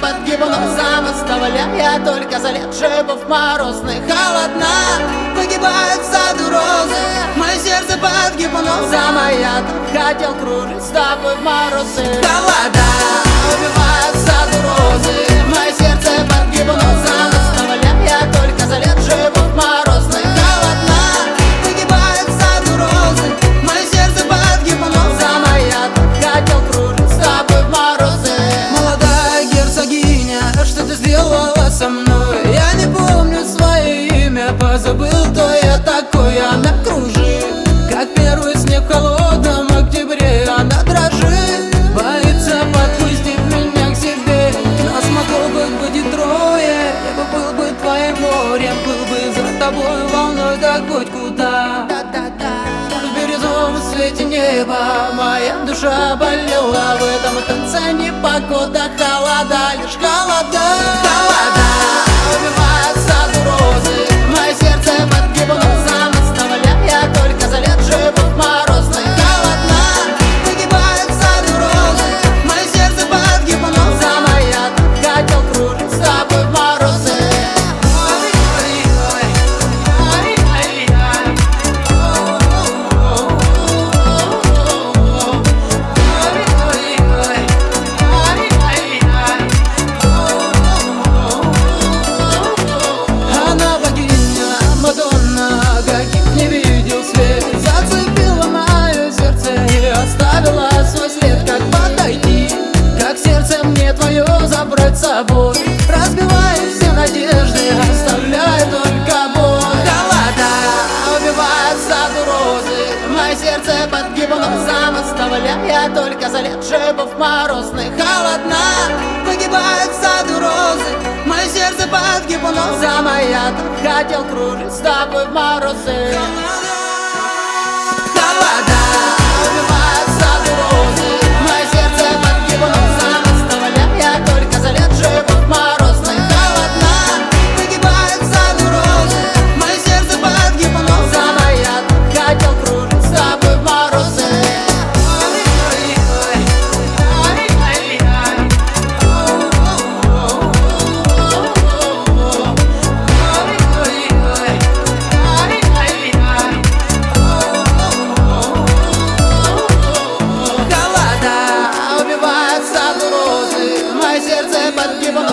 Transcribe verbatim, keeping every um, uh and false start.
под гибаном сам оставляя только за лет шипов морозных. Холодна, погибают в саду розы, мое сердце под гибаном сама. Я так хотел кружить с тобой в морозы. Холода убивают в саду розы, мое сердце под гибаном сам оставляя только за лет шипов морозных. Холодна, погибают в саду розы, мое сердце под гибаном сама. Я так хотел кружить с тобой в морозы. Молодая герцогиня, что ты сделала со мной? Я не помню свое имя, позабыл, кто я такой. Она кружит, как первый снег в холодном октябре. Она дрожит, боится подпустить меня к себе. Нас могло бы быть и трое, я бы был бы твоим морем, был бы за тобой волной, так хоть куда. В бирюзовом свете неба моя душа болела. В этом танце непогода, холода, лишь холода. Холода убивают в саду розы, мое сердце под гибаном сам оставляя только за лет шипов морозных. Холодна, погибают в саду розы, мое сердце под гибаном сама. Я так хотел кружить с тобой в морозы. Она богиня, Мадонна, каких не видел свет. Зацепила мое сердце и оставила свой след. Как подойти, как сердце мне твое забрать с собой? Разбиваю все надежды, оставляю только боль. Холода убивают в саду розы, мое сердце под гибаном сам оставляя только за лет шипов морозных. Холодна, погибают в саду розы, мое сердце под гибаном сама. Я так хотел кружить с тобой в морозы. Холода убивают в саду розы, мое сердце под гибаном сам оставляя только за лет шипов морозных. Холодна, погибают в саду розы, мое сердце под гибаном сама. Я так хотел кружить с тобой в морозы. Холода убивают в саду розы, мое сердце под гибаном